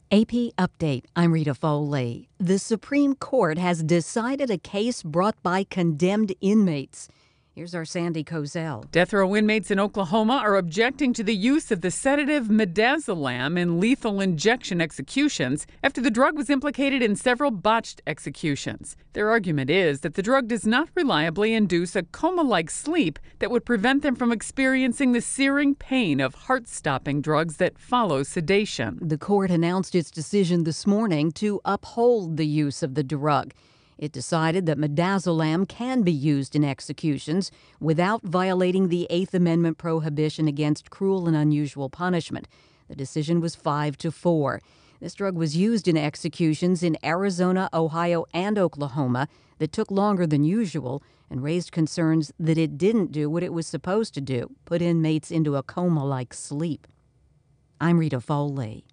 AP Update. I'm Rita Foley. The Supreme Court has decided a case brought by condemned inmates. Here's our Sandy Kozel. Death row inmates in Oklahoma are objecting to the use of the sedative midazolam in lethal injection executions after the drug was implicated in several botched executions. Their argument is that the drug does not reliably induce a coma-like sleep that would prevent them from experiencing the searing pain of heart-stopping drugs that follow sedation. The court announced its decision this morning to uphold the use of the drug. It decided that midazolam can be used in executions without violating the Eighth Amendment prohibition against cruel and unusual punishment. The decision was 5-4. This drug was used in executions in Arizona, Ohio, and Oklahoma that took longer than usual and raised concerns that it didn't do what it was supposed to do, put inmates into a coma-like sleep. I'm Rita Foley.